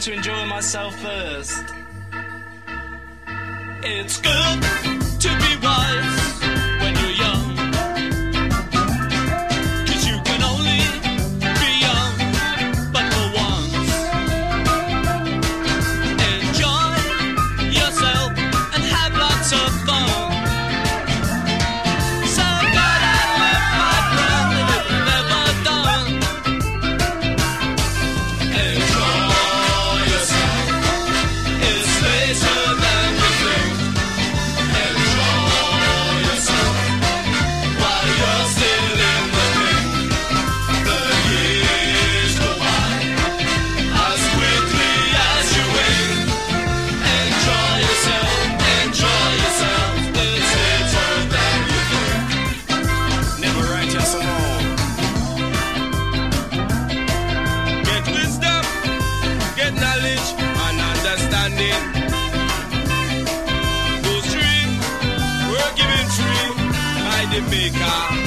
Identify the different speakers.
Speaker 1: to enjoy myself first. It's good to be wise when you're young, 'cause you can only be young but for once. Enjoy yourself and have lots of fun. So good and live, my friend, and it's never done. Enjoy yourself, it's later than you think. Enjoy yourself while you're still in the pink. The years go by as quickly as you wink. Enjoy yourself, it's later than you think. Never write yourself wrong. Get wisdom, get knowledge and understanding. Those three were given free by the Maker.